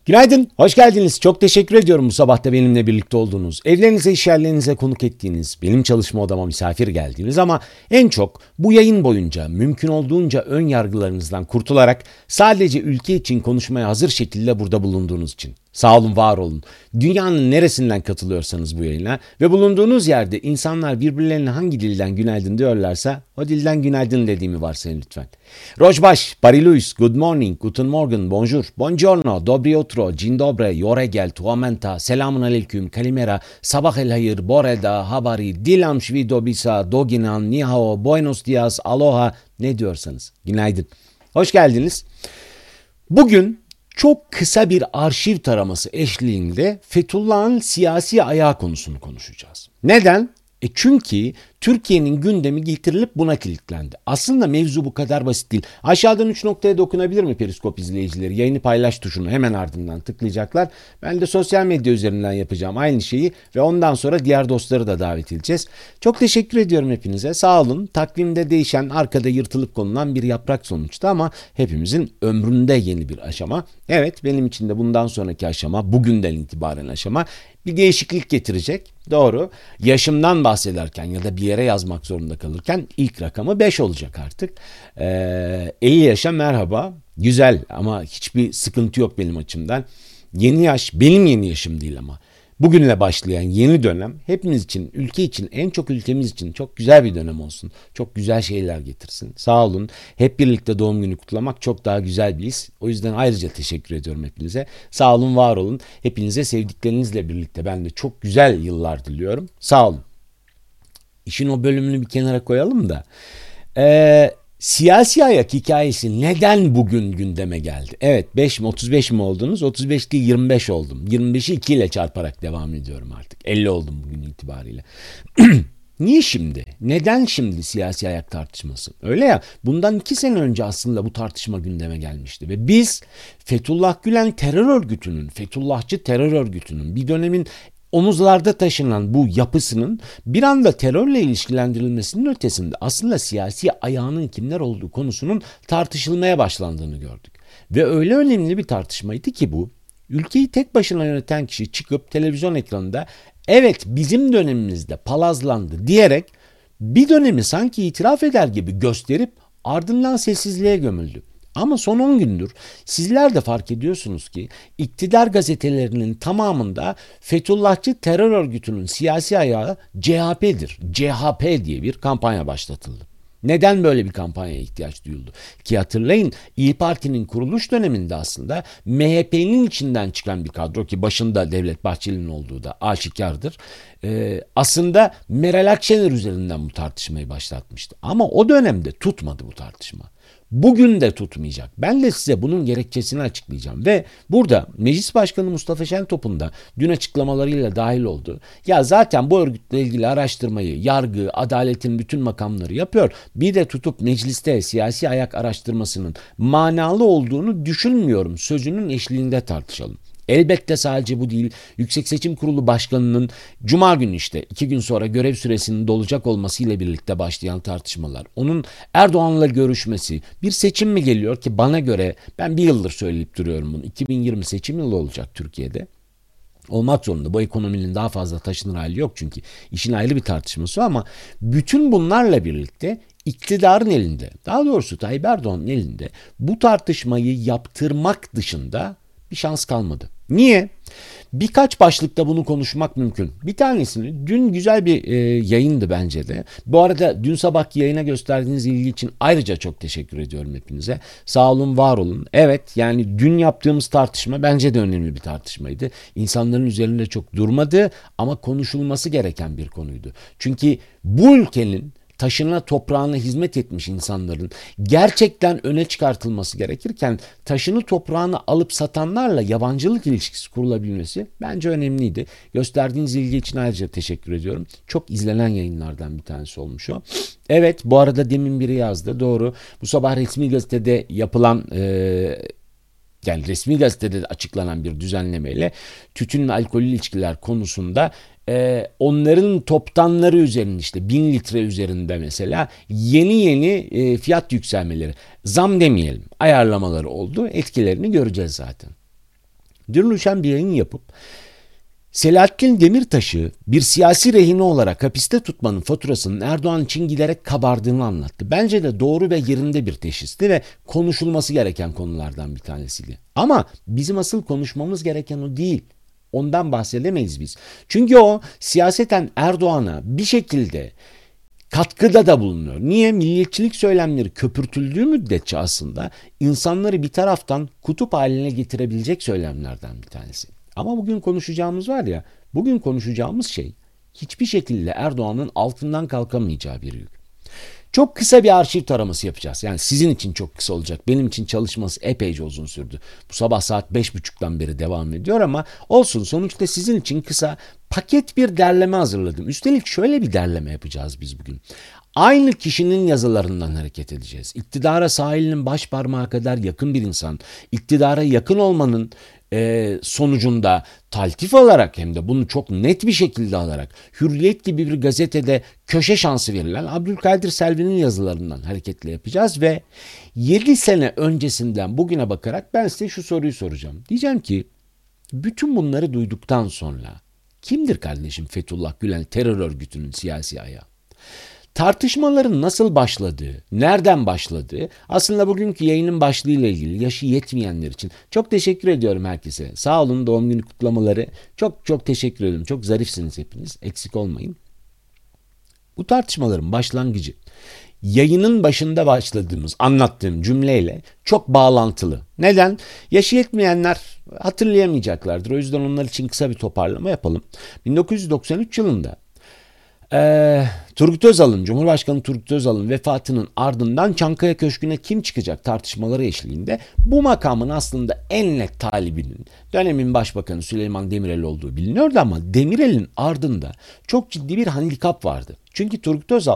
Günaydın, hoş geldiniz. Çok teşekkür ediyorum bu sabah da benimle birlikte olduğunuz, evlerinize, iş yerlerinize konuk ettiğiniz, benim çalışma odama misafir geldiğiniz ama en çok bu yayın boyunca mümkün olduğunca ön yargılarınızdan kurtularak sadece ülke için konuşmaya hazır şekilde burada bulunduğunuz için. Sağ olun, var olun. Dünyanın neresinden katılıyorsanız bu yayına ve bulunduğunuz yerde insanlar birbirlerine hangi dilden günaydın diyorlarsa o dilden günaydın dediğimi varsayın lütfen. Rojbaş, Pariluis, Good morning, Guten Morgen, Bonjour, Buongiorno, Dobry utro, Dzień dobre, Yoregel, Tuamenta, Selamun aleyküm, Kalimera, Sabah el hayır, Boreda, Habari, Dilam shvido bisa, Doginan, Nihao, Buenos dias, Aloha ne diyorsanız. Günaydın. Hoş geldiniz. Bugün çok kısa bir arşiv taraması eşliğinde Fethullah'ın siyasi ayağı konusunu konuşacağız. Neden? Çünkü Türkiye'nin gündemi getirilip buna kilitlendi. Aslında mevzu bu kadar basit değil. Aşağıdan 3 noktaya dokunabilir mi Periskop izleyicileri? Yayını paylaş tuşunu hemen ardından tıklayacaklar. Ben de sosyal medya üzerinden yapacağım aynı şeyi ve ondan sonra diğer dostları da davet edeceğiz. Çok teşekkür ediyorum hepinize. Sağ olun. Takvimde değişen, arkada yırtılıp konulan bir yaprak sonuçta ama hepimizin ömründe yeni bir aşama. Evet, benim için de bundan sonraki aşama, bugünden itibaren aşama bir değişiklik getirecek. Doğru. Yaşımdan bahsederken ya da bir yere yazmak zorunda kalırken ilk rakamı 5 olacak artık. 50 yaşa merhaba. Güzel ama hiçbir sıkıntı yok benim açımdan. Yeni yaş benim yeni yaşım değil ama. Bugünle başlayan yeni dönem hepimiz için, ülke için, en çok ülkemiz için çok güzel bir dönem olsun. Çok güzel şeyler getirsin. Sağ olun. Hep birlikte doğum günü kutlamak çok daha güzel bir his. O yüzden ayrıca teşekkür ediyorum hepinize. Sağ olun, var olun. Hepinize sevdiklerinizle birlikte ben de çok güzel yıllar diliyorum. Sağ olun. İşin o bölümünü bir kenara koyalım da. Siyasi ayak hikayesi neden bugün gündeme geldi? Evet, 5 mi 35 mi oldunuz? 35 değil, 25 oldum. 25'i 2 ile çarparak devam ediyorum artık. 50 oldum bugün itibariyle. Niye şimdi? Neden şimdi siyasi ayak tartışması? Öyle ya, bundan 2 sene önce aslında bu tartışma gündeme gelmişti. Ve biz Fethullah Gülen terör örgütünün, Fethullahçı terör örgütünün bir dönemin omuzlarda taşınan bu yapısının bir anda terörle ilişkilendirilmesinin ötesinde aslında siyasi ayağının kimler olduğu konusunun tartışılmaya başlandığını gördük. Ve öyle önemli bir tartışmaydı ki bu, ülkeyi tek başına yöneten kişi çıkıp televizyon ekranında evet bizim dönemimizde palazlandı diyerek bir dönemi sanki itiraf eder gibi gösterip ardından sessizliğe gömüldü. Ama son 10 gündür sizler de fark ediyorsunuz ki iktidar gazetelerinin tamamında Fethullahçı terör örgütünün siyasi ayağı CHP'dir. CHP diye bir kampanya başlatıldı. Neden böyle bir kampanyaya ihtiyaç duyuldu? Ki hatırlayın, İYİ Parti'nin kuruluş döneminde aslında MHP'nin içinden çıkan bir kadro ki başında Devlet Bahçeli'nin olduğu da aşikardır. Aslında Meral Akşener üzerinden bu tartışmayı başlatmıştı. Ama o dönemde tutmadı bu tartışma. Bugün de tutmayacak. Ben de size bunun gerekçesini açıklayacağım ve burada Meclis Başkanı Mustafa Şentop'un da dün açıklamalarıyla dahil oldu. Ya zaten bu örgütle ilgili araştırmayı yargı, adaletin bütün makamları yapıyor. Bir de tutup mecliste siyasi ayak araştırmasının manalı olduğunu düşünmüyorum sözünün eşliğinde tartışalım. Elbette sadece bu değil. Yüksek Seçim Kurulu Başkanı'nın Cuma günü işte 2 gün sonra görev süresinin dolacak olmasıyla birlikte başlayan tartışmalar. Onun Erdoğan'la görüşmesi, bir seçim mi geliyor ki bana göre ben bir yıldır söyleyip duruyorum bunu. 2020 seçim yılı olacak Türkiye'de. Olmak zorunda. Bu ekonominin daha fazla taşınır hali yok çünkü işin ayrı bir tartışması ama bütün bunlarla birlikte iktidarın elinde, daha doğrusu Tayyip Erdoğan'ın elinde bu tartışmayı yaptırmak dışında bir şans kalmadı. Niye? Birkaç başlıkta bunu konuşmak mümkün. Bir tanesini dün güzel bir yayındı bence de. Bu arada dün sabahki yayına gösterdiğiniz ilgi için ayrıca çok teşekkür ediyorum hepinize. Sağ olun, var olun. Evet, yani dün yaptığımız tartışma bence de önemli bir tartışmaydı. İnsanların üzerinde çok durmadı ama konuşulması gereken bir konuydu. Çünkü bu ülkenin taşına toprağına hizmet etmiş insanların gerçekten öne çıkartılması gerekirken taşını toprağını alıp satanlarla yabancılık ilişkisi kurulabilmesi bence önemliydi. Gösterdiğiniz ilgi için ayrıca teşekkür ediyorum. Çok izlenen yayınlardan bir tanesi olmuş o. Evet, bu arada demin biri yazdı, doğru. Bu sabah resmi gazetede yapılan yani resmi gazetede açıklanan bir düzenlemeyle tütün ve alkollü ilişkiler konusunda onların toptanları üzerinde işte 1000 litre üzerinde mesela yeni fiyat yükselmeleri, zam demeyelim, ayarlamaları oldu. Etkilerini göreceğiz zaten. dün düşen bir yayın yapıp Selahattin Demirtaş'ı bir siyasi rehine olarak hapiste tutmanın faturasının Erdoğan için giderek kabardığını anlattı. Bence de doğru ve yerinde bir teşhisti ve konuşulması gereken konulardan bir tanesiydi. Ama bizim asıl konuşmamız gereken o değil. Ondan bahsedemeyiz biz. Çünkü o siyaseten Erdoğan'a bir şekilde katkıda da bulunuyor. Niye? Milliyetçilik söylemleri köpürtüldüğü müddetçe aslında insanları bir taraftan kutup haline getirebilecek söylemlerden bir tanesi. Ama bugün konuşacağımız var ya, bugün konuşacağımız şey hiçbir şekilde Erdoğan'ın altından kalkamayacağı bir yük. Çok kısa bir arşiv taraması yapacağız. Yani sizin için çok kısa olacak. Benim için çalışması epeyce uzun sürdü. Bu sabah saat 5.30'dan beri devam ediyor ama olsun, sonuçta sizin için kısa paket bir derleme hazırladım. Üstelik şöyle bir derleme yapacağız biz bugün. Aynı kişinin yazılarından hareket edeceğiz. İktidara sağ elinin baş parmağı kadar yakın bir insan, iktidara yakın olmanın sonucunda taltif alarak, hem de bunu çok net bir şekilde alarak, Hürriyet gibi bir gazetede köşe şansı verilen Abdülkadir Selvi'nin yazılarından hareketle yapacağız ve 7 sene öncesinden bugüne bakarak ben size şu soruyu soracağım. Diyeceğim ki bütün bunları duyduktan sonra kimdir kardeşim Fethullah Gülen terör örgütünün siyasi ayağı? Tartışmaların nasıl başladığı, nereden başladığı, aslında bugünkü yayının başlığıyla ilgili yaşı yetmeyenler için çok teşekkür ediyorum herkese. Sağ olun, doğum günü kutlamaları. Çok çok teşekkür ederim. Çok zarifsiniz hepiniz. Eksik olmayın. Bu tartışmaların başlangıcı yayının başında başladığımız, anlattığım cümleyle çok bağlantılı. Neden? Yaşı yetmeyenler hatırlayamayacaklardır. O yüzden onlar için kısa bir toparlama yapalım. 1993 yılında Turgut Özal'ın, Cumhurbaşkanı Turgut Özal'ın vefatının ardından Çankaya Köşkü'ne kim çıkacak tartışmaları eşliğinde bu makamın aslında en net talibinin dönemin Başbakanı Süleyman Demirel olduğu biliniyordu ama Demirel'in ardında çok ciddi bir handikap vardı. Çünkü Turgut Özal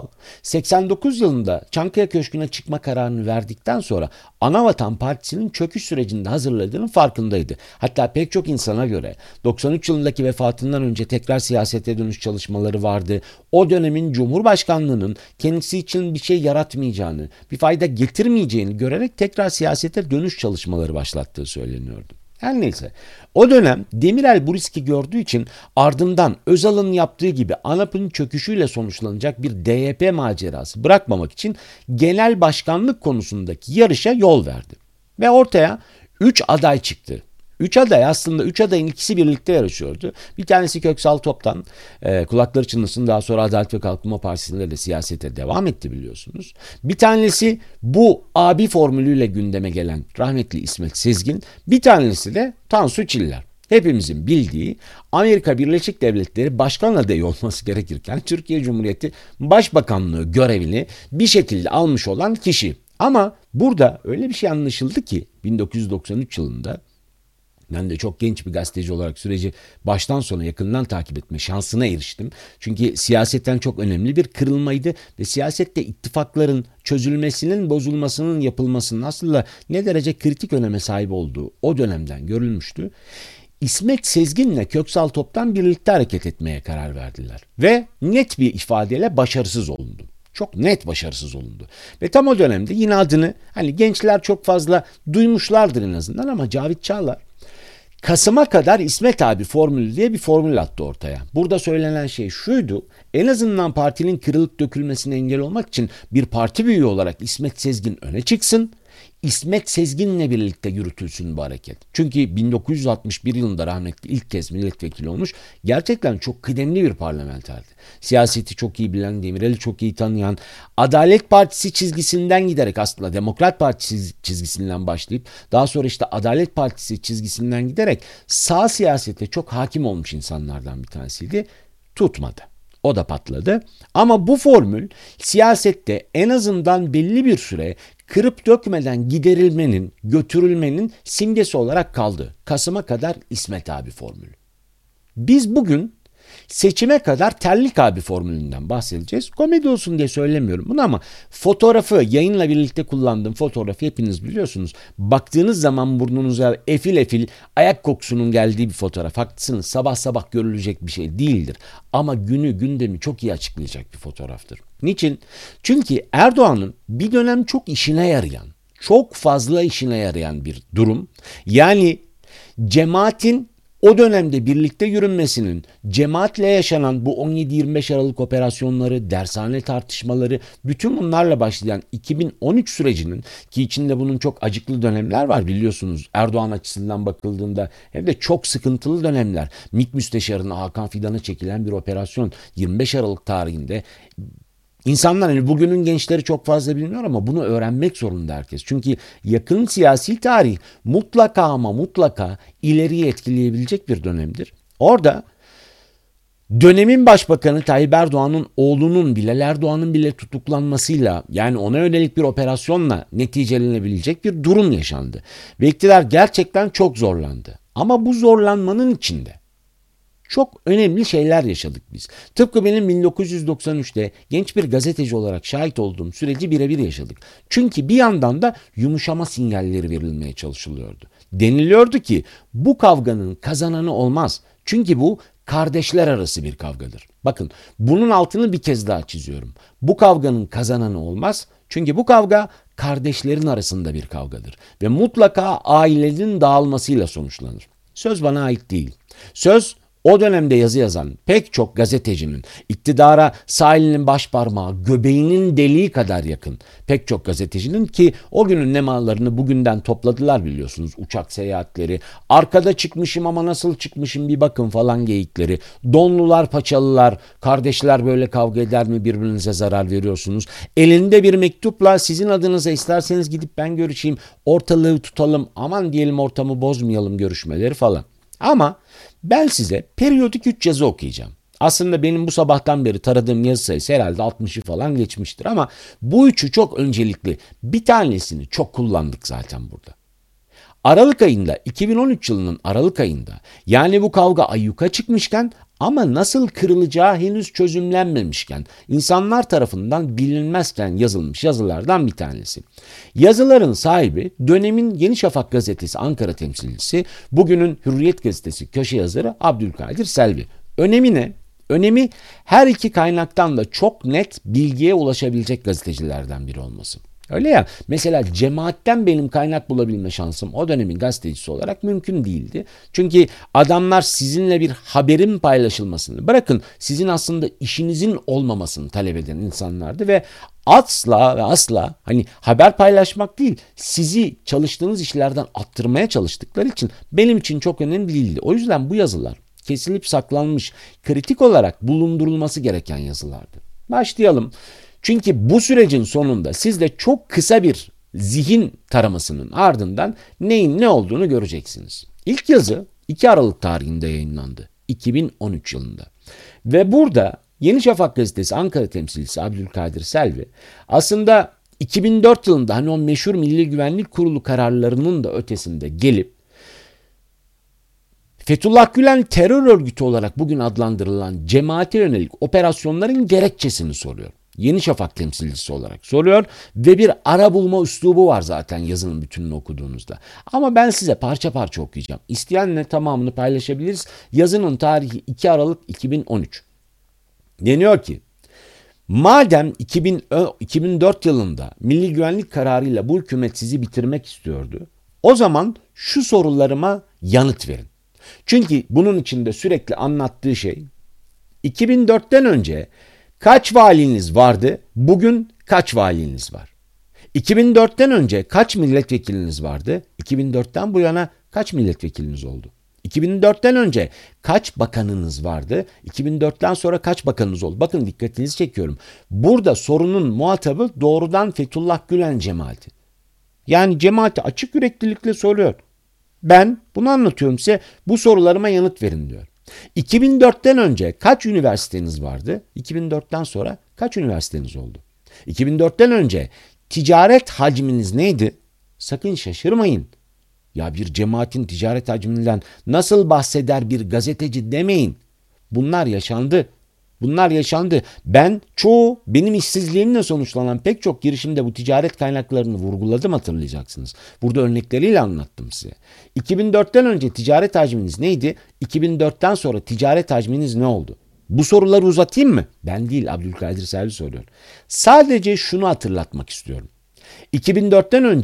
89 yılında Çankaya Köşkü'ne çıkma kararını verdikten sonra Anavatan Partisi'nin çöküş sürecinde hazırladığının farkındaydı. Hatta pek çok insana göre 93 yılındaki vefatından önce tekrar siyasete dönüş çalışmaları vardı. O dönemin Cumhurbaşkanlığının kendisi için bir şey yaratmayacağını, bir fayda getirmeyeceğini görerek tekrar siyasete dönüş çalışmaları başlattığı söyleniyordu. Her neyse, o dönem Demirel bu riski gördüğü için ardından Özal'ın yaptığı gibi ANAP'ın çöküşüyle sonuçlanacak bir DYP macerası bırakmamak için genel başkanlık konusundaki yarışa yol verdi. Ve ortaya 3 aday çıktı. 3 aday, aslında 3 adayın ikisi birlikte yarışıyordu. Bir tanesi Köksal Top'tan, kulakları çınlasın, daha sonra Adalet ve Kalkınma Partisi'nde de siyasete devam etti biliyorsunuz. Bir tanesi bu abi formülüyle gündeme gelen rahmetli İsmet Sezgin. Bir tanesi de Tansu Çiller. Hepimizin bildiği Amerika Birleşik Devletleri başkan adayı olması gerekirken Türkiye Cumhuriyeti Başbakanlığı görevini bir şekilde almış olan kişi. Ama burada öyle bir şey anlaşıldı ki 1993 yılında, ben de çok genç bir gazeteci olarak süreci baştan sona yakından takip etme şansına eriştim. Çünkü siyasetten çok önemli bir kırılmaydı ve siyasette ittifakların çözülmesinin, bozulmasının, yapılmasının aslında ne derece kritik öneme sahip olduğu o dönemden görülmüştü. İsmet Sezgin'le Köksal Top'tan birlikte hareket etmeye karar verdiler ve net bir ifadeyle başarısız olundu. Çok net başarısız olundu. Ve tam o dönemde yine adını hani gençler çok fazla duymuşlardır en azından ama Cavit Çağlar Kasım'a kadar İsmet abi formülü diye bir formül attı ortaya. Burada söylenen şey şuydu: en azından partinin kırılıp dökülmesine engel olmak için bir parti büyüğü olarak İsmet Sezgin öne çıksın. İsmet Sezgin'le birlikte yürütülsün bu hareket. Çünkü 1961 yılında rahmetli ilk kez milletvekili olmuş. Gerçekten çok kıdemli bir parlamenterdi. Siyaseti çok iyi bilen, Demirel'i çok iyi tanıyan, Adalet Partisi çizgisinden giderek aslında Demokrat Partisi çizgisinden başlayıp daha sonra işte Adalet Partisi çizgisinden giderek sağ siyasete çok hakim olmuş insanlardan bir tanesiydi. Tutmadı. O da patladı. Ama bu formül siyasette en azından belli bir süre kırıp dökmeden giderilmenin, götürülmenin simgesi olarak kaldı. Kasım'a kadar İsmet abi formülü. Biz bugün seçime kadar Terlik abi formülünden bahsedeceğiz. Komedi olsun diye söylemiyorum bunu ama fotoğrafı, yayınla birlikte kullandığım fotoğrafı hepiniz biliyorsunuz. Baktığınız zaman burnunuza efil efil ayak kokusunun geldiği bir fotoğraf. Haklısınız, sabah sabah görülecek bir şey değildir. Ama günü, gündemi çok iyi açıklayacak bir fotoğraftır. Niçin? Çünkü Erdoğan'ın bir dönem çok işine yarayan, çok fazla işine yarayan bir durum. Yani cemaatin o dönemde birlikte yürünmesinin, cemaatle yaşanan bu 17-25 Aralık operasyonları, dershane tartışmaları, bütün bunlarla başlayan 2013 sürecinin, ki içinde bunun çok acıklı dönemler var biliyorsunuz. Erdoğan açısından bakıldığında hem de çok sıkıntılı dönemler. MİT Müsteşarı'na, Hakan Fidan'a çekilen bir operasyon 25 Aralık tarihinde. İnsanlar, hani bugünün gençleri çok fazla bilmiyor ama bunu öğrenmek zorunda herkes. Çünkü yakın siyasi tarih mutlaka ama mutlaka ileriyi etkileyebilecek bir dönemdir. Orada dönemin başbakanı Tayyip Erdoğan'ın oğlunun, Bilal Erdoğan'ın bile tutuklanmasıyla, yani ona yönelik bir operasyonla neticelenebilecek bir durum yaşandı. Ve iktidar gerçekten çok zorlandı. Ama bu zorlanmanın içinde çok önemli şeyler yaşadık biz. Tıpkı benim 1993'te genç bir gazeteci olarak şahit olduğum süreci birebir yaşadık. Çünkü bir yandan da yumuşama sinyalleri verilmeye çalışılıyordu. Deniliyordu ki bu kavganın kazananı olmaz. Çünkü bu kardeşler arası bir kavgadır. Bakın, bunun altını bir kez daha çiziyorum. Bu kavganın kazananı olmaz. Çünkü bu kavga kardeşlerin arasında bir kavgadır. Ve mutlaka ailenin dağılmasıyla sonuçlanır. Söz bana ait değil. Söz o dönemde yazı yazan pek çok gazetecinin, iktidara sağ elinin başparmağı, göbeğinin deliği kadar yakın pek çok gazetecinin, ki o günün nemalarını bugünden topladılar biliyorsunuz. Uçak seyahatleri, arkada çıkmışım ama nasıl çıkmışım bir bakın falan geyikleri, donlular, paçalılar, kardeşler böyle kavga eder mi, birbirinize zarar veriyorsunuz. Elinde bir mektupla sizin adınıza isterseniz gidip ben görüşeyim, ortalığı tutalım, aman diyelim ortamı bozmayalım görüşmeleri falan. Ama ben size periyodik 3 yazı okuyacağım. Aslında benim bu sabahtan beri taradığım yazı sayısı herhalde 60'ı falan geçmiştir ama bu üçü çok öncelikli. Bir tanesini çok kullandık zaten burada. Aralık ayında, 2013 yılının Aralık ayında, yani bu kavga ayyuka çıkmışken ama nasıl kırılacağı henüz çözümlenmemişken, insanlar tarafından bilinmezken yazılmış yazılardan bir tanesi. Yazıların sahibi dönemin Yeni Şafak gazetesi Ankara temsilcisi, bugünün Hürriyet gazetesi köşe yazarı Abdülkadir Selvi. Önemi ne? Önemi her iki kaynaktan da çok net bilgiye ulaşabilecek gazetecilerden biri olması. Öyle ya, mesela cemaatten benim kaynak bulabilme şansım o dönemin gazetecisi olarak mümkün değildi. Çünkü adamlar sizinle bir haberin paylaşılmasını, bırakın sizin aslında işinizin olmamasını talep eden insanlardı ve asla ve asla hani haber paylaşmak değil, sizi çalıştığınız işlerden attırmaya çalıştıkları için benim için çok önemli değildi. O yüzden bu yazılar kesilip saklanmış, kritik olarak bulundurulması gereken yazılardı. Başlayalım. Çünkü bu sürecin sonunda siz de çok kısa bir zihin taramasının ardından neyin ne olduğunu göreceksiniz. İlk yazı 2 Aralık tarihinde yayınlandı. 2013 yılında. Ve burada Yeni Şafak gazetesi Ankara temsilcisi Abdülkadir Selvi aslında 2004 yılında hani o meşhur Milli Güvenlik Kurulu kararlarının da ötesinde gelip Fethullah Gülen terör örgütü olarak bugün adlandırılan cemaate yönelik operasyonların gerekçesini soruyor. Yeni Şafak temsilcisi olarak soruyor ve bir ara bulma üslubu var zaten yazının bütününü okuduğunuzda. Ama ben size parça parça okuyacağım. İsteyenle tamamını paylaşabiliriz. Yazının tarihi 2 Aralık 2013. Deniyor ki, madem 2004 yılında Milli Güvenlik kararıyla bu hükümet sizi bitirmek istiyordu, o zaman şu sorularıma yanıt verin. Çünkü bunun içinde sürekli anlattığı şey, 2004'ten önce kaç valiniz vardı, bugün kaç valiniz var? 2004'ten önce kaç milletvekiliniz vardı, 2004'ten bu yana kaç milletvekiliniz oldu? 2004'ten önce kaç bakanınız vardı, 2004'ten sonra kaç bakanınız oldu? Bakın, dikkatinizi çekiyorum. Burada sorunun muhatabı doğrudan Fethullah Gülen cemaati. Yani cemaati açık yüreklilikle soruyor. Ben bunu anlatıyorum size, bu sorularıma yanıt verin diyor. 2004'ten önce kaç üniversiteniz vardı? 2004'ten sonra kaç üniversiteniz oldu? 2004'ten önce ticaret hacminiz neydi? Sakın şaşırmayın. Ya bir cemaatin ticaret hacminden nasıl bahseder bir gazeteci demeyin. Bunlar yaşandı. Bunlar yaşandı. Benim işsizliğimle sonuçlanan pek çok girişimde bu ticaret kaynaklarını vurguladım, hatırlayacaksınız. Burada örnekleriyle anlattım size. 2004'ten önce ticaret hacminiz neydi? 2004'ten sonra ticaret hacminiz ne oldu? Bu soruları uzatayım mı? Ben değil, Abdülkadir Selvi soruyor. Sadece şunu hatırlatmak istiyorum. 2004'ten önce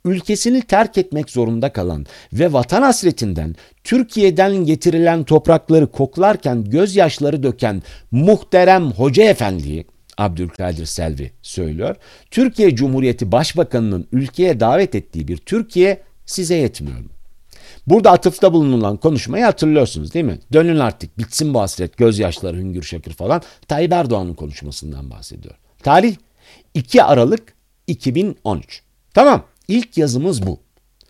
ülkesini terk etmek zorunda kalan ve vatan hasretinden Türkiye'den getirilen toprakları koklarken gözyaşları döken muhterem Hoca Efendi'yi Abdülkadir Selvi söylüyor. Türkiye Cumhuriyeti Başbakanı'nın ülkeye davet ettiği bir Türkiye size yetmiyor mu? Burada atıfta bulunulan konuşmayı hatırlıyorsunuz değil mi? Dönün artık, bitsin bu hasret, gözyaşları, hüngür şakır falan. Tayyip Erdoğan'ın konuşmasından bahsediyor. Tarih 2 Aralık 2013. Tamam, ilk yazımız bu.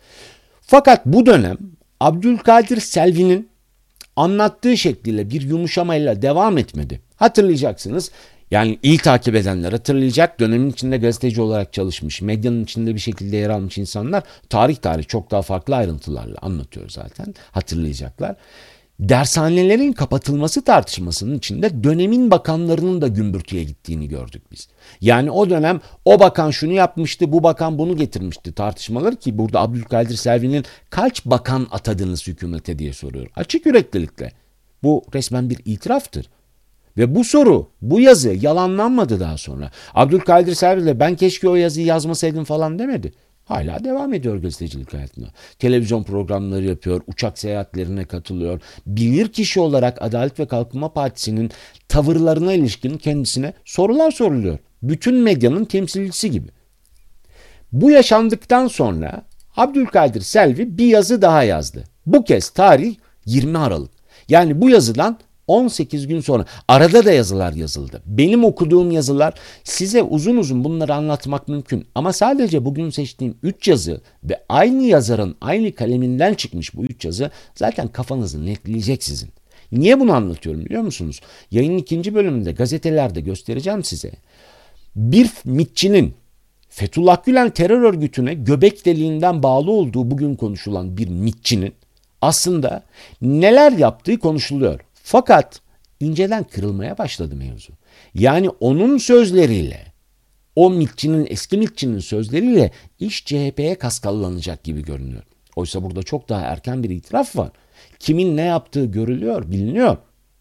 Fakat bu dönem Abdülkadir Selvi'nin anlattığı şekliyle bir yumuşamayla devam etmedi. Hatırlayacaksınız. Yani iyi takip edenler hatırlayacak. Dönemin içinde gazeteci olarak çalışmış, medyanın içinde bir şekilde yer almış insanlar tarih çok daha farklı ayrıntılarla anlatıyor zaten. Hatırlayacaklar. Dershanelerin kapatılması tartışmasının içinde dönemin bakanlarının da gümbürtüye gittiğini gördük biz. Yani o dönem o bakan şunu yapmıştı, bu bakan bunu getirmişti tartışmaları, ki burada Abdülkadir Selvi'nin kaç bakan atadınız hükümete diye soruyor. Açık yüreklilikle. Bu resmen bir itiraftır. Ve bu soru, bu yazı yalanlanmadı daha sonra. Abdülkadir Selvi de ben keşke o yazıyı yazmasaydım falan demedi. Hala devam ediyor gazetecilik hayatına. Televizyon programları yapıyor, uçak seyahatlerine katılıyor. Bilirkişi olarak Adalet ve Kalkınma Partisi'nin tavırlarına ilişkin kendisine sorular soruluyor. Bütün medyanın temsilcisi gibi. Bu yaşandıktan sonra Abdülkadir Selvi bir yazı daha yazdı. Bu kez tarih 20 Aralık. Yani bu yazıdan 18 gün sonra arada da yazılar yazıldı. Benim okuduğum yazılar, size uzun uzun bunları anlatmak mümkün. Ama sadece bugün seçtiğim 3 yazı ve aynı yazarın aynı kaleminden çıkmış bu 3 yazı zaten kafanızı netleyecek sizin. Niye bunu anlatıyorum biliyor musunuz? Yayının 2. bölümünde gazetelerde göstereceğim size. Bir MİT'çinin Fethullah Gülen terör örgütüne göbek deliğinden bağlı olduğu bugün konuşulan bir MİT'çinin aslında neler yaptığı konuşuluyor. Fakat inceden kırılmaya başladı mevzu. Yani onun sözleriyle, o MİT'çinin, eski MİT'çinin sözleriyle iş CHP'ye kaskallanacak gibi görünüyor. Oysa burada çok daha erken bir itiraf var. Kimin ne yaptığı görülüyor, biliniyor.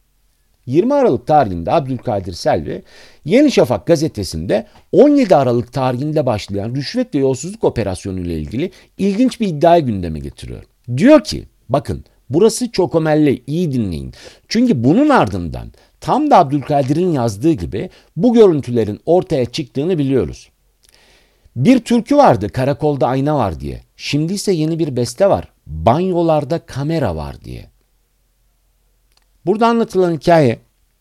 20 Aralık tarihinde Abdülkadir Selvi, Yeni Şafak gazetesinde 17 Aralık tarihinde başlayan rüşvet ve yolsuzluk operasyonu ile ilgili ilginç bir iddiayı gündeme getiriyor. Diyor ki, bakın burası çok önemli, iyi dinleyin. Çünkü bunun ardından tam da Abdülkadir'in yazdığı gibi bu görüntülerin ortaya çıktığını biliyoruz. Bir türkü vardı, karakolda ayna var diye. Şimdi ise yeni bir beste var, banyolarda kamera var diye. Burada anlatılan hikaye,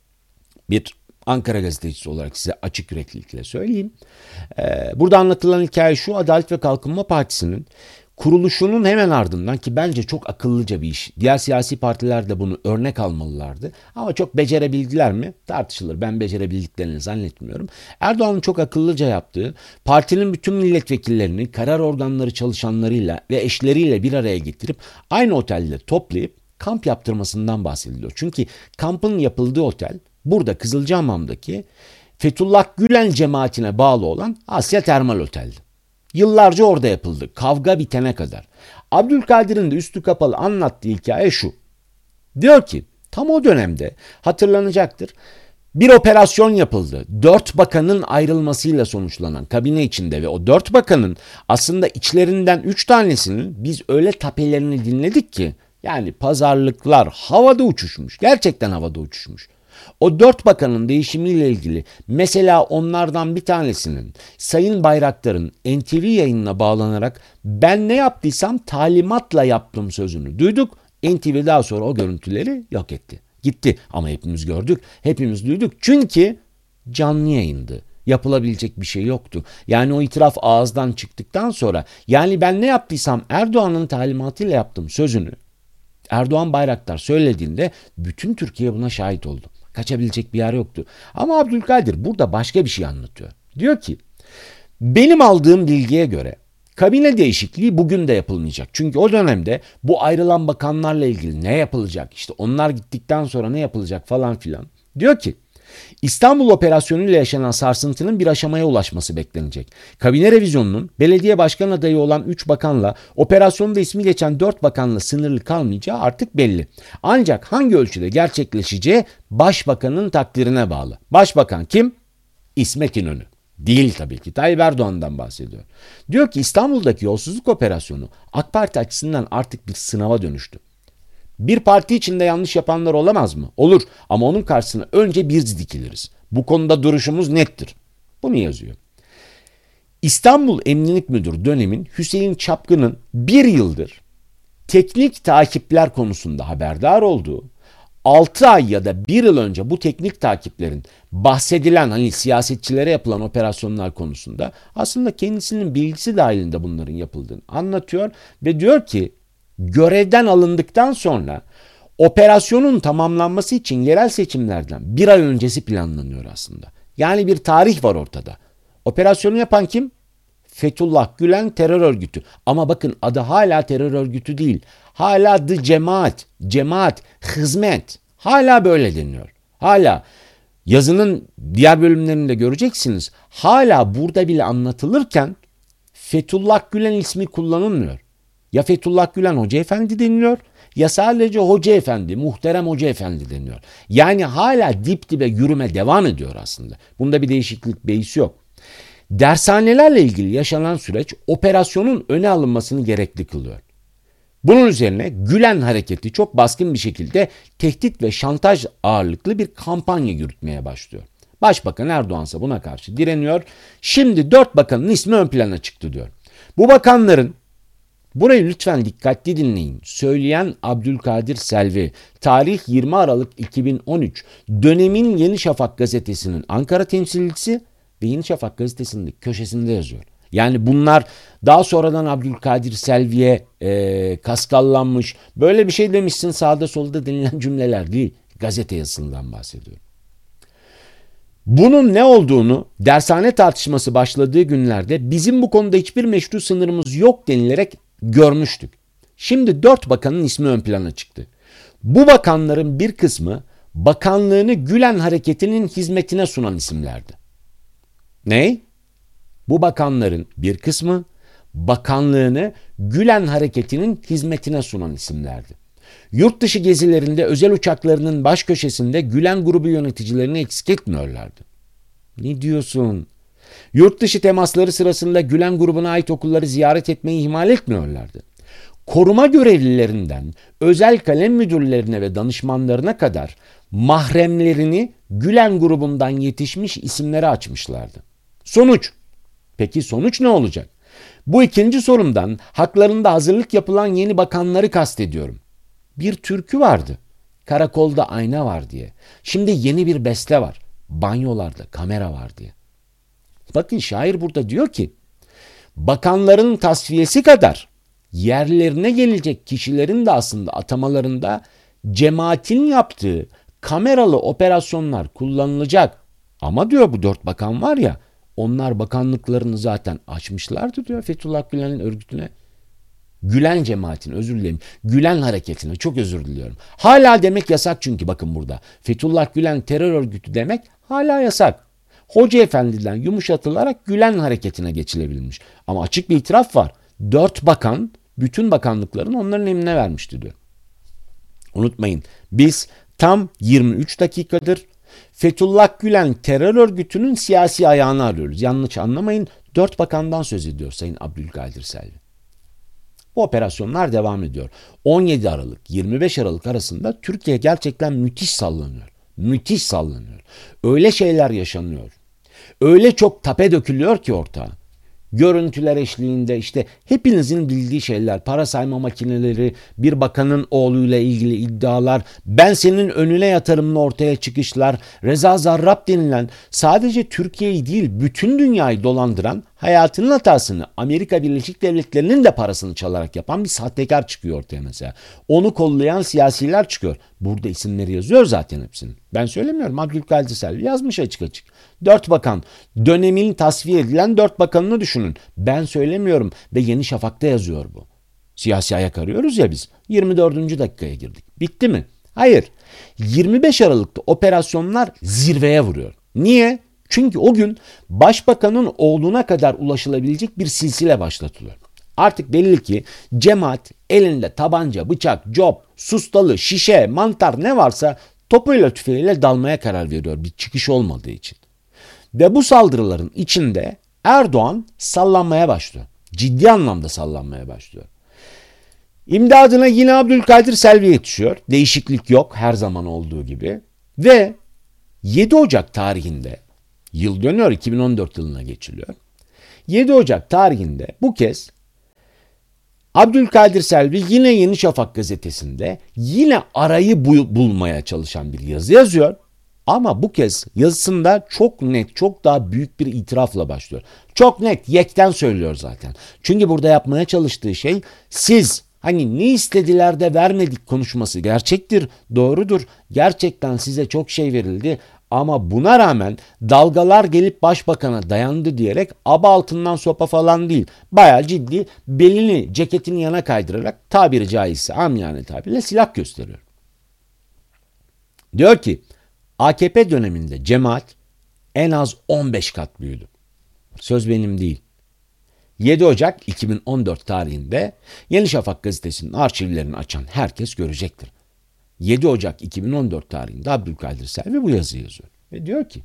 bir Ankara gazetecisi olarak size açık yüreklilikle söyleyeyim. Burada anlatılan hikaye şu: Adalet ve Kalkınma Partisi'nin kuruluşunun hemen ardından, ki bence çok akıllıca bir iş. Diğer siyasi partiler de bunu örnek almalılardı. Ama çok becerebildiler mi? Tartışılır. Ben becerebildiklerini zannetmiyorum. Erdoğan'ın çok akıllıca yaptığı, partinin bütün milletvekillerini, karar organları çalışanlarıyla ve eşleriyle bir araya getirip aynı otelde toplayıp kamp yaptırmasından bahsediliyor. Çünkü kampın yapıldığı otel burada Kızılcahamam'daki Fethullah Gülen cemaatine bağlı olan Asya Termal Otel'di. Yıllarca orada yapıldı, kavga bitene kadar. Abdülkadir'in de üstü kapalı anlattığı hikaye şu. Diyor ki tam o dönemde hatırlanacaktır, bir operasyon yapıldı. 4 bakanın ayrılmasıyla sonuçlanan kabine içinde ve o 4 bakanın aslında içlerinden 3 tanesinin biz öyle tapelerini dinledik ki, yani pazarlıklar havada uçuşmuş. Gerçekten havada uçuşmuş. O 4 bakanın değişimiyle ilgili mesela onlardan bir tanesinin Sayın Bayraktar'ın NTV yayınına bağlanarak ben ne yaptıysam talimatla yaptım sözünü duyduk. NTV daha sonra o görüntüleri yok etti. Gitti ama hepimiz gördük, hepimiz duyduk. Çünkü canlı yayındı. Yapılabilecek bir şey yoktu. Yani o itiraf ağızdan çıktıktan sonra, yani ben ne yaptıysam Erdoğan'ın talimatıyla yaptım sözünü Erdoğan Bayraktar söylediğinde bütün Türkiye buna şahit oldu. Kaçabilecek bir yer yoktu. Ama Abdülkadir burada başka bir şey anlatıyor. Diyor ki benim aldığım bilgiye göre kabine değişikliği bugün de yapılmayacak. Çünkü o dönemde bu ayrılan bakanlarla ilgili ne yapılacak, işte onlar gittikten sonra ne yapılacak falan filan. Diyor ki İstanbul operasyonuyla yaşanan sarsıntının bir aşamaya ulaşması beklenecek. Kabine revizyonunun belediye başkan adayı olan 3 bakanla, operasyonda ismi geçen 4 bakanla sınırlı kalmayacağı artık belli. Ancak hangi ölçüde gerçekleşeceği başbakanın takdirine bağlı. Başbakan kim? İsmet İnönü. Değil tabii ki. Tayyip Erdoğan'dan bahsediyor. Diyor ki İstanbul'daki yolsuzluk operasyonu AK Parti açısından artık bir sınava dönüştü. Bir parti içinde yanlış yapanlar olamaz mı? Olur, ama onun karşısına önce biz dikiliriz. Bu konuda duruşumuz nettir. Bunu yazıyor. İstanbul Emniyet Müdürü dönemin Hüseyin Çapkın'ın bir yıldır teknik takipler konusunda haberdar olduğu, 6 ay ya da 1 yıl önce bu teknik takiplerin bahsedilen hani siyasetçilere yapılan operasyonlar konusunda aslında kendisinin bilgisi dahilinde bunların yapıldığını anlatıyor ve diyor ki görevden alındıktan sonra operasyonun tamamlanması için yerel seçimlerden 1 ay öncesi planlanıyor aslında. Yani bir tarih var ortada. Operasyonu yapan kim? Fethullah Gülen terör örgütü. Ama bakın adı hala terör örgütü değil. Hala The Cemaat, hizmet. Hala böyle deniyor. Hala yazının diğer bölümlerinde göreceksiniz. Hala burada bile anlatılırken Fethullah Gülen ismi kullanılmıyor. Ya Fethullah Gülen Hoca Efendi deniliyor ya sadece Hoca Efendi, muhterem Hoca Efendi deniyor. Yani hala dip dibe yürüme devam ediyor aslında. Bunda bir değişiklik beis yok. Dershanelerle ilgili yaşanan süreç operasyonun öne alınmasını gerekli kılıyor. Bunun üzerine Gülen hareketi çok baskın bir şekilde tehdit ve şantaj ağırlıklı bir kampanya yürütmeye başlıyor. Başbakan Erdoğan ise buna karşı direniyor. Şimdi 4 bakanın ismi ön plana çıktı diyor. Bu bakanların, burayı lütfen dikkatli dinleyin, söyleyen Abdülkadir Selvi, tarih 20 Aralık 2013, dönemin Yeni Şafak gazetesinin Ankara temsilcisi ve Yeni Şafak gazetesinin köşesinde yazıyor. Yani bunlar daha sonradan Abdülkadir Selvi'ye kastallanmış, böyle bir şey demişsin sağda solda denilen cümleler değil. Gazete yazısından bahsediyorum. Bunun ne olduğunu dershane tartışması başladığı günlerde bizim bu konuda hiçbir meşru sınırımız yok denilerek görmüştük. Şimdi 4 bakanın ismi ön plana çıktı. Bu bakanların bir kısmı bakanlığını Gülen hareketinin hizmetine sunan isimlerdi. Ne? Bu bakanların bir kısmı bakanlığını Gülen hareketinin hizmetine sunan isimlerdi. Yurt dışı gezilerinde özel uçaklarının baş köşesinde Gülen grubu yöneticilerini eksik etmiyorlardı. Ne diyorsun? Yurt dışı temasları sırasında Gülen grubuna ait okulları ziyaret etmeyi ihmal etmiyorlardı. Koruma görevlilerinden özel kalem müdürlerine ve danışmanlarına kadar mahremlerini Gülen grubundan yetişmiş isimlere açmışlardı. Sonuç? Peki sonuç ne olacak? Bu ikinci sorumdan haklarında hazırlık yapılan yeni bakanları kastediyorum. Bir türkü vardı. Karakolda ayna var diye. Şimdi yeni bir beste var. Banyolarda kamera var diye. Bakın şair burada diyor ki bakanların tasfiyesi kadar yerlerine gelecek kişilerin de aslında atamalarında cemaatin yaptığı kameralı operasyonlar kullanılacak. Ama diyor bu 4 bakan var ya, onlar bakanlıklarını zaten açmışlardı diyor Fethullah Gülen'in örgütüne. Gülen cemaatine, özür dilerim. Gülen hareketine, çok özür diliyorum. Hala demek yasak çünkü bakın burada. Fethullah Gülen terör örgütü demek hala yasak. Hoca Efendi'den yumuşatılarak Gülen hareketine geçilebilmiş. Ama açık bir itiraf var. 4 bakan bütün bakanlıkların onların emrine vermişti diyor. Unutmayın, biz tam 23 dakikadır Fethullah Gülen terör örgütünün siyasi ayağını arıyoruz. Yanlış anlamayın, 4 bakandan söz ediyor Sayın Abdülkadir Selvi. Bu operasyonlar devam ediyor. 17 Aralık 25 Aralık arasında Türkiye gerçekten müthiş sallanıyor. Müthiş sallanıyor. Öyle şeyler yaşanıyor. Öyle çok tape dökülüyor ki ortağa. Görüntüler eşliğinde işte hepinizin bildiği şeyler, para sayma makineleri, bir bakanın oğluyla ilgili iddialar, ben senin önüne yatırımla ortaya çıkışlar, Reza Zarrab denilen sadece Türkiye'yi değil bütün dünyayı dolandıran, hayatının hatasını Amerika Birleşik Devletleri'nin de parasını çalarak yapan bir sahtekar çıkıyor ortaya mesela. Onu kollayan siyasiler çıkıyor. Burada isimleri yazıyor zaten hepsinin. Ben söylemiyorum, Abdülkadir Selvi yazmış açık açık. 4 bakan, dönemin tasfiye edilen 4 bakanını düşünün. Ben söylemiyorum ve Yeni Şafak'ta yazıyor bu. Siyasi ayak arıyoruz ya biz. 24. dakikaya girdik. Bitti mi? Hayır. 25 Aralık'ta operasyonlar zirveye vuruyor. Niye? Çünkü o gün başbakanın oğluna kadar ulaşılabilecek bir silsile başlatılıyor. Artık belli ki cemaat elinde tabanca, bıçak, cop, sustalı, şişe, mantar ne varsa topuyla tüfeğiyle dalmaya karar veriyor bir çıkış olmadığı için. Ve bu saldırıların içinde Erdoğan sallanmaya başlıyor. Ciddi anlamda sallanmaya başlıyor. İmdadına yine Abdülkadir Selvi yetişiyor. Değişiklik yok her zaman olduğu gibi. Ve 7 Ocak tarihinde, yıl dönüyor, 2014 yılına geçiliyor. 7 Ocak tarihinde bu kez Abdülkadir Selvi yine Yeni Şafak gazetesinde yine arayı bulmaya çalışan bir yazı yazıyor. Ama bu kez yazısında çok net, çok daha büyük bir itirafla başlıyor. Çok net, yekten söylüyor zaten. Çünkü burada yapmaya çalıştığı şey, siz hani ne istediler de vermedik konuşması gerçektir, doğrudur. Gerçekten size çok şey verildi. Ama buna rağmen dalgalar gelip başbakana dayandı diyerek aba altından sopa falan değil. Bayağı ciddi, belini, ceketini yana kaydırarak, tabiri caizse amiyane tabirle silah gösteriyor. Diyor ki AKP döneminde cemaat en az 15 kat büyüdü. Söz benim değil. 7 Ocak 2014 tarihinde Yeni Şafak gazetesinin arşivlerini açan herkes görecektir. 7 Ocak 2014 tarihinde Abdülkadir Selvi bu yazıyı yazıyor. Ve diyor ki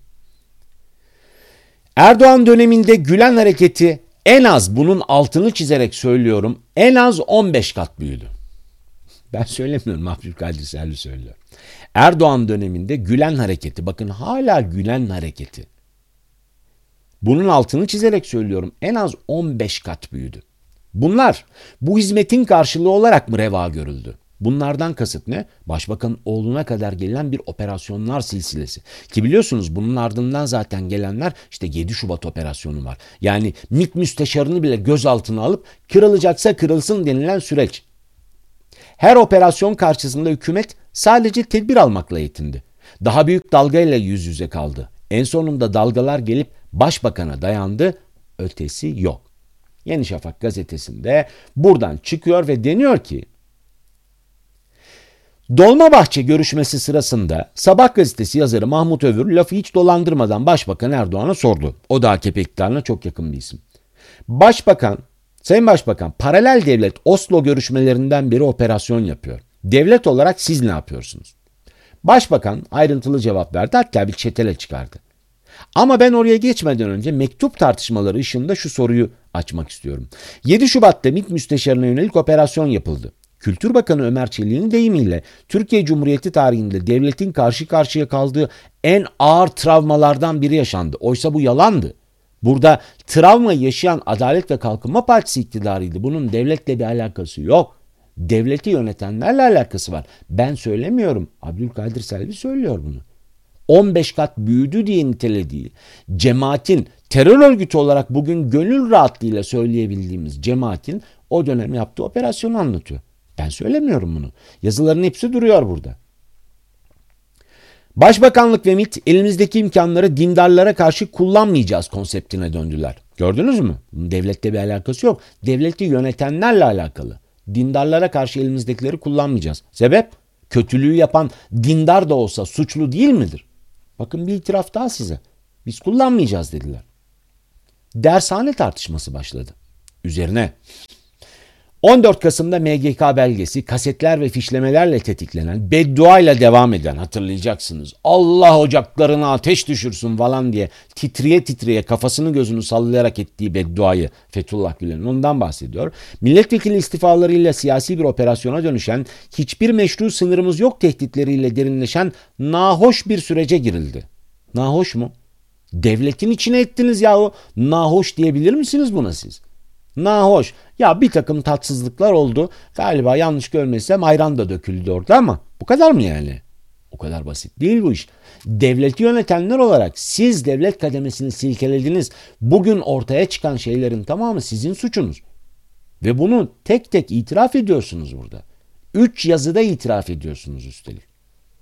Erdoğan döneminde Gülen hareketi en az, bunun altını çizerek söylüyorum, en az 15 kat büyüdü. Ben söylemiyorum, Abdülkadir Selvi söylüyor. Erdoğan döneminde Gülen hareketi, bakın hala Gülen hareketi, bunun altını çizerek söylüyorum, en az 15 kat büyüdü. Bunlar bu hizmetin karşılığı olarak mı reva görüldü? Bunlardan kasıt ne? Başbakanın oğluna kadar gelen bir operasyonlar silsilesi. Ki biliyorsunuz bunun ardından zaten gelenler, işte 7 Şubat operasyonu var. Yani MİT müsteşarını bile gözaltına alıp kırılacaksa kırılsın denilen süreç. Her operasyon karşısında hükümet sadece tedbir almakla yetindi. Daha büyük dalgayla yüz yüze kaldı. En sonunda dalgalar gelip başbakana dayandı. Ötesi yok. Yeni Şafak gazetesinde buradan çıkıyor ve deniyor ki Dolmabahçe görüşmesi sırasında Sabah gazetesi yazarı Mahmut Övür lafı hiç dolandırmadan Başbakan Erdoğan'a sordu. O da AKP iktidarına çok yakın bir isim. Sayın Başbakan, paralel devlet Oslo görüşmelerinden beri operasyon yapıyor. Devlet olarak siz ne yapıyorsunuz? Başbakan ayrıntılı cevap verdi, hatta bir çetele çıkardı. Ama ben oraya geçmeden önce mektup tartışmaları ışığında şu soruyu açmak istiyorum. 7 Şubat'ta MİT müsteşarına yönelik operasyon yapıldı. Kültür Bakanı Ömer Çelik'in deyimiyle Türkiye Cumhuriyeti tarihinde devletin karşı karşıya kaldığı en ağır travmalardan biri yaşandı. Oysa bu yalandı. Burada travmayı yaşayan Adalet ve Kalkınma Partisi iktidarıydı. Bunun devletle bir alakası yok. Devleti yönetenlerle alakası var. Ben söylemiyorum. Abdülkadir Selvi söylüyor bunu. 15 kat büyüdü diye nitelediği cemaatin, terör örgütü olarak bugün gönül rahatlığıyla söyleyebildiğimiz cemaatin o dönem yaptığı operasyonu anlatıyor. Ben söylemiyorum bunu. Yazıların hepsi duruyor burada. Başbakanlık ve MİT elimizdeki imkanları dindarlara karşı kullanmayacağız konseptine döndüler. Gördünüz mü? Bunun devletle bir alakası yok. Devleti yönetenlerle alakalı. Dindarlara karşı elimizdekileri kullanmayacağız. Sebep? Kötülüğü yapan dindar da olsa suçlu değil midir? Bakın bir itiraf daha size. Biz kullanmayacağız dediler. Dershane tartışması başladı. Üzerine 14 Kasım'da MGK belgesi, kasetler ve fişlemelerle tetiklenen, bedduayla devam eden, hatırlayacaksınız. Allah ocaklarına ateş düşürsün falan diye titriye titriye kafasını gözünü sallayarak ettiği bedduayı, Fethullah Gülen'in, ondan bahsediyor. Milletvekili istifalarıyla siyasi bir operasyona dönüşen, hiçbir meşru sınırımız yok tehditleriyle derinleşen nahoş bir sürece girildi. Nahoş mu? Devletin içine ettiniz yahu. Nahoş diyebilir misiniz buna siz? Nahoş. Ya bir takım tatsızlıklar oldu. Galiba yanlış görmezsem ayran da döküldü orada, ama bu kadar mı yani? O kadar basit değil bu iş. Devleti yönetenler olarak siz devlet kademesini silkelediniz. Bugün ortaya çıkan şeylerin tamamı sizin suçunuz. Ve bunu tek tek itiraf ediyorsunuz burada. 3 yazıda itiraf ediyorsunuz üstelik.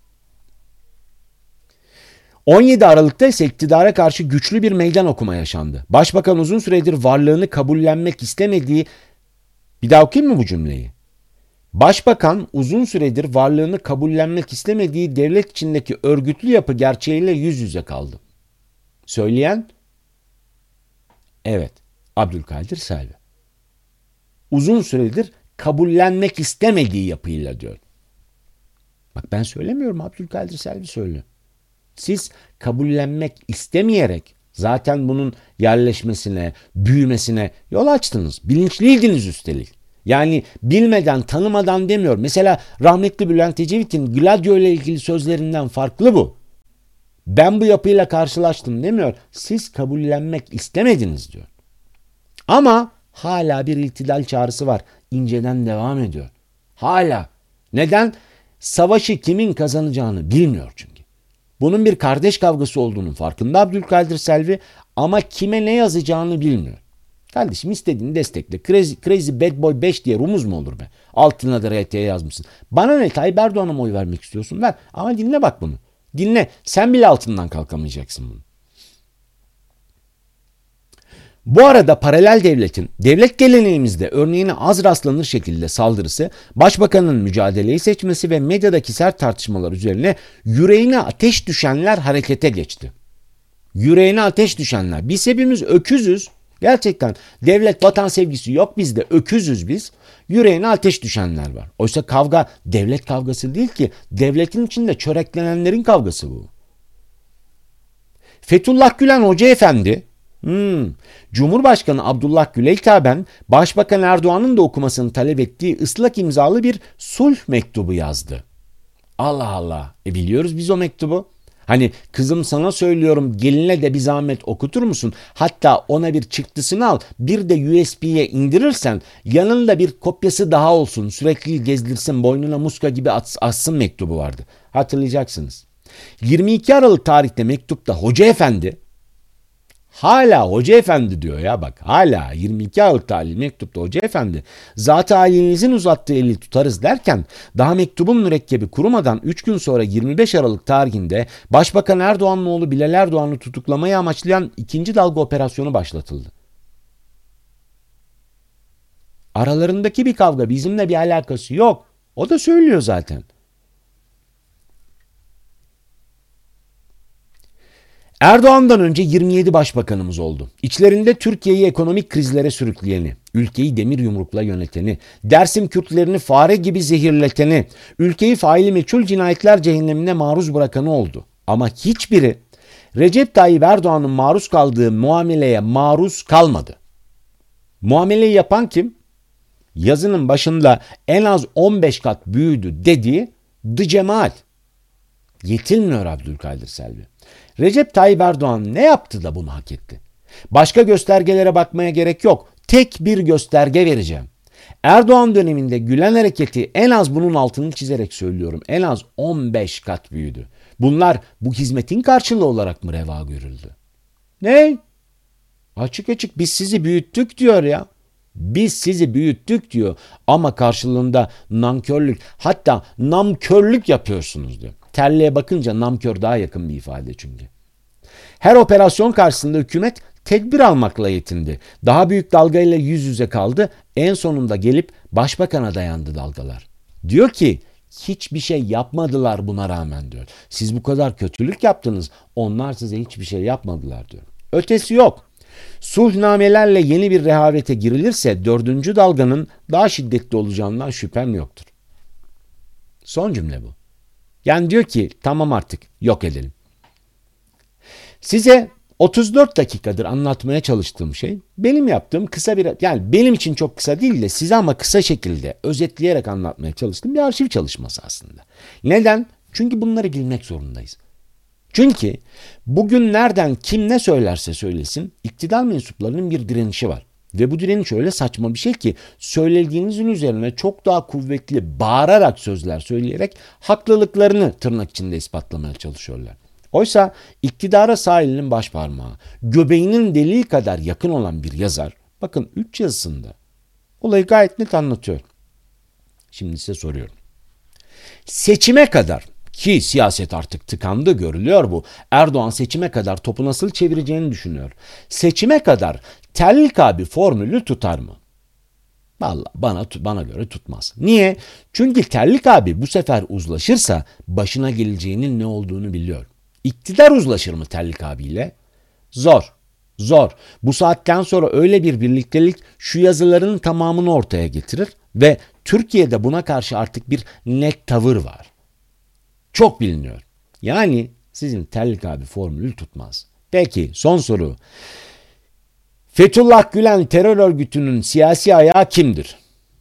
17 Aralık'ta ise iktidara karşı güçlü bir meydan okuma yaşandı. Başbakan uzun süredir varlığını kabullenmek istemediği, bir daha okuyayım mı bu cümleyi? Başbakan uzun süredir varlığını kabullenmek istemediği devlet içindeki örgütlü yapı gerçeğiyle yüz yüze kaldı. Söyleyen, evet, Abdülkadir Selvi. Uzun süredir kabullenmek istemediği yapıyla diyor. Bak ben söylemiyorum, Abdülkadir Selvi söylüyor. Siz kabullenmek istemeyerek Zaten bunun yerleşmesine, büyümesine yol açtınız. Bilinçliydiniz üstelik. Yani bilmeden, tanımadan demiyor. Mesela rahmetli Bülent Ecevit'in Gladio ile ilgili sözlerinden farklı bu. Ben bu yapıyla karşılaştım demiyor. Siz kabullenmek istemediniz diyor. Ama hala bir itidal çağrısı var. İnceden devam ediyor. Hala. Neden? Savaşı kimin kazanacağını bilmiyor çünkü. Bunun bir kardeş kavgası olduğunun farkında Abdülkadir Selvi ama kime ne yazacağını bilmiyor. Kardeşim istediğini destekle. Crazy Bad Boy 5 diye rumuz mu olur be? Altına da RT'ye yazmışsın. Bana ne, Tayyip Erdoğan'a mı oy vermek istiyorsun? Ver. Ama dinle bak bunu. Dinle. Sen bile altından kalkamayacaksın bunu. Bu arada paralel devletin, devlet geleneğimizde örneğine az rastlanır şekilde saldırısı, başbakanın mücadeleyi seçmesi ve medyadaki sert tartışmalar üzerine yüreğine ateş düşenler harekete geçti. Yüreğine ateş düşenler. Biz hepimiz öküzüz. Gerçekten devlet vatan sevgisi yok bizde. Öküzüz biz. Yüreğine ateş düşenler var. Oysa kavga devlet kavgası değil ki. Devletin içinde çöreklenenlerin kavgası bu. Fethullah Gülen Hoca Efendi, Cumhurbaşkanı Abdullah Gül'e hitaben Başbakan Erdoğan'ın da okumasını talep ettiği ıslak imzalı bir sulh mektubu yazdı. Allah Allah. Biliyoruz biz o mektubu. Hani kızım sana söylüyorum geline de bir zahmet okutur musun? Hatta ona bir çıktısını al, bir de USB'ye indirirsen yanında bir kopyası daha olsun, sürekli gezdirsin, boynuna muska gibi assın mektubu vardı. Hatırlayacaksınız. 22 Aralık tarihte mektupta Hoca Efendi, hala Hoca Efendi diyor ya bak, hala 22 Aralık tarihli mektupta Hoca Efendi, zat-ı halinizin uzattığı eli tutarız derken daha mektubun mürekkebi kurumadan 3 gün sonra 25 Aralık tarihinde Başbakan Erdoğan'ın oğlu Bilal Erdoğan'ı tutuklamayı amaçlayan ikinci dalga operasyonu başlatıldı. Aralarındaki bir kavga, bizimle bir alakası yok. O da söylüyor zaten. Erdoğan'dan önce 27 başbakanımız oldu. İçlerinde Türkiye'yi ekonomik krizlere sürükleyeni, ülkeyi demir yumrukla yöneteni, Dersim Kürtlerini fare gibi zehirleteni, ülkeyi faili meçhul cinayetler cehennemine maruz bırakanı oldu. Ama hiçbiri Recep Tayyip Erdoğan'ın maruz kaldığı muameleye maruz kalmadı. Muameleyi yapan kim? Yazının başında en az 15 kat büyüdü dediği The Cemaat. Yetilmiyor Abdülkadir Selvi. Recep Tayyip Erdoğan ne yaptı da bunu hak etti? Başka göstergelere bakmaya gerek yok. Tek bir gösterge vereceğim. Erdoğan döneminde Gülen hareketi, en az bunun altını çizerek söylüyorum, en az 15 kat büyüdü. Bunlar bu hizmetin karşılığı olarak mı reva görüldü? Ne? Açık açık biz sizi büyüttük diyor ya. Biz sizi büyüttük diyor ama karşılığında nankörlük, hatta namkörlük yapıyorsunuz diyor. Terliğe bakınca namkör daha yakın bir ifade çünkü. Her operasyon karşısında hükümet tedbir almakla yetindi. Daha büyük dalgayla yüz yüze kaldı. En sonunda gelip başbakana dayandı dalgalar. Diyor ki hiçbir şey yapmadılar buna rağmen diyor. Siz bu kadar kötülük yaptınız. Onlar size hiçbir şey yapmadılar diyor. Ötesi yok. Sulhnamelerle yeni bir rehavete girilirse 4. dalganın daha şiddetli olacağından şüphem yoktur. Son cümle bu. Yani diyor ki tamam artık yok edelim. Size 34 dakikadır anlatmaya çalıştığım şey benim yaptığım kısa bir, yani benim için çok kısa değil de size ama kısa şekilde özetleyerek anlatmaya çalıştığım bir arşiv çalışması aslında. Neden? Çünkü bunları bilmek zorundayız. Çünkü bugün nereden kim ne söylerse söylesin iktidar mensuplarının bir direnişi var. Ve bu direniş öyle saçma bir şey ki söylediğinizin üzerine çok daha kuvvetli bağırarak sözler söyleyerek haklılıklarını tırnak içinde ispatlamaya çalışıyorlar. Oysa iktidara sağ elinin baş parmağı, göbeğinin deliği kadar yakın olan bir yazar, bakın 3 yazısında olayı gayet net anlatıyor. Şimdi size soruyorum. Seçime kadar, ki siyaset artık tıkandı görülüyor bu. Erdoğan seçime kadar topu nasıl çevireceğini düşünüyor. Seçime kadar Terlik abi formülü tutar mı? Vallahi bana göre tutmaz. Niye? Çünkü Terlik abi bu sefer uzlaşırsa başına geleceğinin ne olduğunu biliyor. İktidar uzlaşır mı Terlik abiyle? Zor. Zor. Bu saatten sonra öyle bir birliktelik şu yazıların tamamını ortaya getirir ve Türkiye'de buna karşı artık bir net tavır var. Çok biliniyor. Yani sizin Terlik abi formülü tutmaz. Peki son soru. Fethullah Gülen terör örgütünün siyasi ayağı kimdir?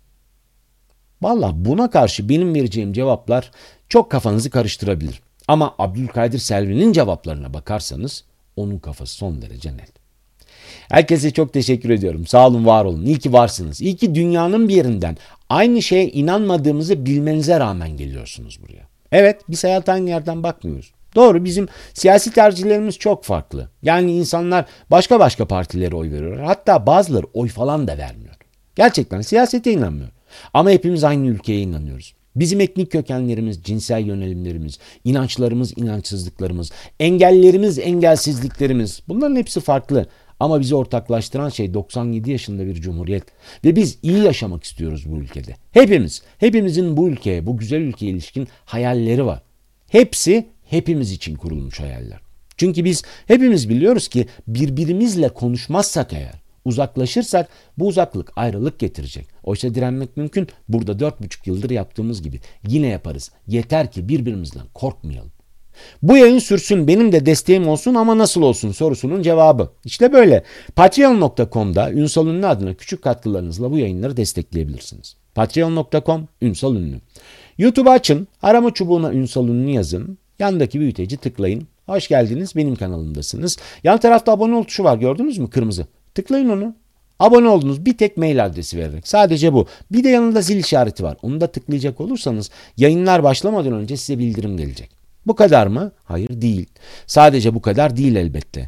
Valla buna karşı benim vereceğim cevaplar çok kafanızı karıştırabilir. Ama Abdülkadir Selvi'nin cevaplarına bakarsanız onun kafası son derece net. Herkese çok teşekkür ediyorum. Sağ olun, var olun. İyi ki varsınız. İyi ki dünyanın bir yerinden aynı şeye inanmadığımızı bilmenize rağmen geliyorsunuz buraya. Evet, biz hayata aynı yerden bakmıyoruz. Doğru, bizim siyasi tercihlerimiz çok farklı. Yani insanlar başka partilere oy veriyorlar. Hatta bazıları oy falan da vermiyor. Gerçekten siyasete inanmıyor. Ama hepimiz aynı ülkeye inanıyoruz. Bizim etnik kökenlerimiz, cinsel yönelimlerimiz, inançlarımız, inançsızlıklarımız, engellerimiz, engelsizliklerimiz, bunların hepsi farklı. Ama bizi ortaklaştıran şey 97 yaşında bir cumhuriyet ve biz iyi yaşamak istiyoruz bu ülkede. Hepimizin bu ülkeye, bu güzel ülkeye ilişkin hayalleri var. Hepsi hepimiz için kurulmuş hayaller. Çünkü biz hepimiz biliyoruz ki birbirimizle konuşmazsak eğer, uzaklaşırsak bu uzaklık ayrılık getirecek. Oysa direnmek mümkün. Burada 4,5 yıldır yaptığımız gibi yine yaparız. Yeter ki birbirimizden korkmayalım. Bu yayın sürsün, benim de desteğim olsun ama nasıl olsun sorusunun cevabı. İşte böyle. Patreon.com'da Ünsal Ünlü adına küçük katkılarınızla bu yayınları destekleyebilirsiniz. Patreon.com Ünsal Ünlü. YouTube'u açın, arama çubuğuna Ünsal Ünlü yazın. Yandaki büyüteci tıklayın. Hoş geldiniz, benim kanalımdasınız. Yan tarafta abone ol tuşu var, gördünüz mü, kırmızı. Tıklayın onu. Abone oldunuz, bir tek mail adresi vererek. Sadece bu. Bir de yanında zil işareti var. Onu da tıklayacak olursanız yayınlar başlamadan önce size bildirim gelecek. Bu kadar mı? Hayır, değil. Sadece bu kadar değil elbette.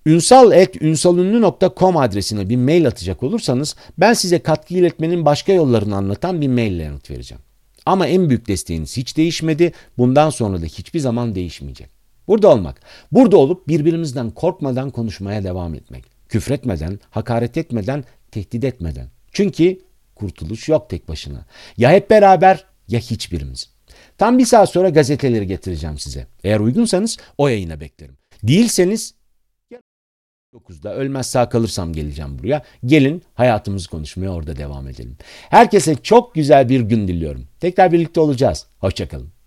ünsal@ünsalünlü.com adresine bir mail atacak olursanız ben size katkı iletmenin başka yollarını anlatan bir maille yanıt vereceğim. Ama en büyük desteğiniz hiç değişmedi. Bundan sonra da hiçbir zaman değişmeyecek. Burada olmak. Burada olup birbirimizden korkmadan konuşmaya devam etmek. Küfretmeden, hakaret etmeden, tehdit etmeden. Çünkü kurtuluş yok tek başına. Ya hep beraber ya hiçbirimiz. Tam bir saat sonra gazeteleri getireceğim size. Eğer uygunsanız o yayına beklerim. Değilseniz 9'da ölmez sağ kalırsam geleceğim buraya. Gelin hayatımızı konuşmaya orada devam edelim. Herkese çok güzel bir gün diliyorum. Tekrar birlikte olacağız. Hoşça kalın.